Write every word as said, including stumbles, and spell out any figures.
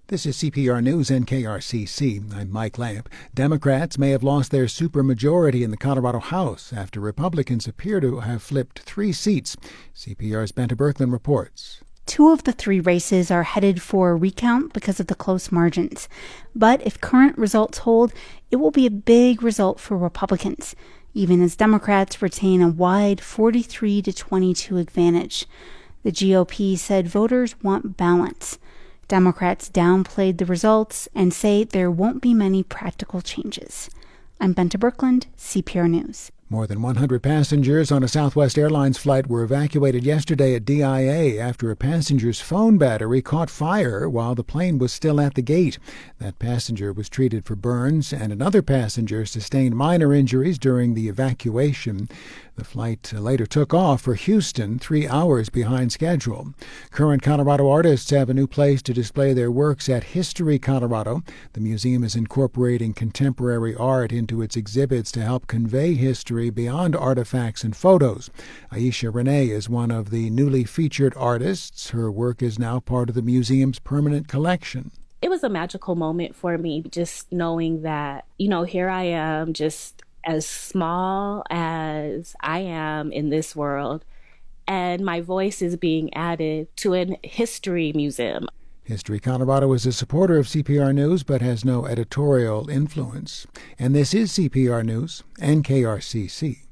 This is C P R News, N K R C C. I'm Mike Lamp. Democrats may have lost their supermajority in the Colorado House after Republicans appear to have flipped three seats. C P R's Benta Berkland reports. Two of the three races are headed for a recount because of the close margins. But if current results hold, it will be a big result for Republicans, even as Democrats retain a wide forty-three to twenty-two advantage. The G O P said voters want balance. Democrats downplayed the results and say there won't be many practical changes. I'm Benta Berkland, C P R News. More than one hundred passengers on a Southwest Airlines flight were evacuated yesterday at D I A after a passenger's phone battery caught fire while the plane was still at the gate. That passenger was treated for burns, and another passenger sustained minor injuries during the evacuation. The flight later took off for Houston, three hours behind schedule. Current Colorado artists have a new place to display their works at History Colorado. The museum is incorporating contemporary art into its exhibits to help convey history beyond artifacts and photos. Aisha Renee is one of the newly featured artists. Her work is now part of the museum's permanent collection. It was a magical moment for me, just knowing that, you know, here I am, just as small as I am in this world, and my voice is being added to a history museum. History Colorado is a supporter of C P R News but has no editorial influence. And this is C P R News, N K R C C.